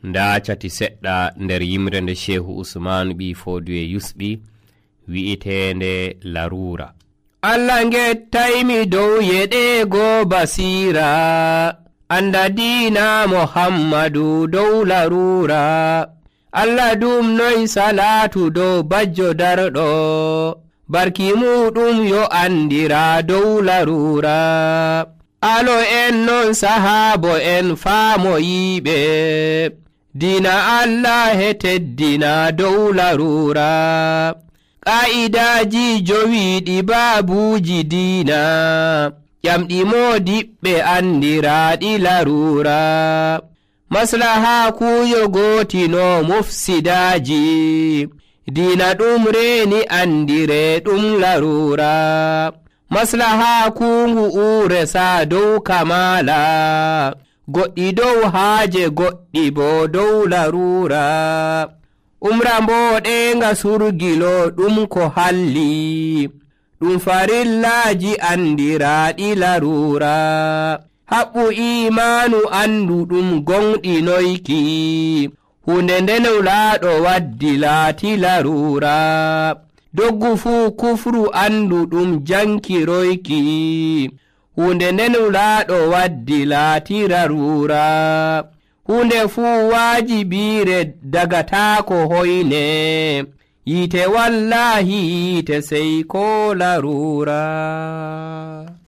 nda cati seɗɗa nder yimre nde Shehu Usman ɓi Foduye yusɓi wi'etende larura. Allah gettaymi dow yeɗego basira, anda dina Muhammadu dow larura. Allah dum noy salatu dow bajjo darɗo, barki muɗum yo andira dow larura. Alo en non sahabo en faamoyiɓe, dina Allah he teddina dow larura. Ka'idaji jowiɗi babuji dina, ƴamɗi modiɓɓe andiraɗi larura. Maslaha kuyo gotino mufsidaji, dina ɗum reni andire ɗum larura. Maslaha kungu uresa dow kamala, goɗɗi dow haaje goɗɗi bo dow larura. Umra mboɗenga surgilo ɗum ko halli, ɗum farillaji andiraɗi larura. Haɓɓu imanu andu ɗum gonɗinoyki, hunde nden wulaɗo waddi laati larura. Doggu fu kufru andu ɗum jankiroyki, hunde nden wulaɗo waddi laati larura. Hunde fu wajibire dagatako hoyne, yite wallahi yite sey ko larura.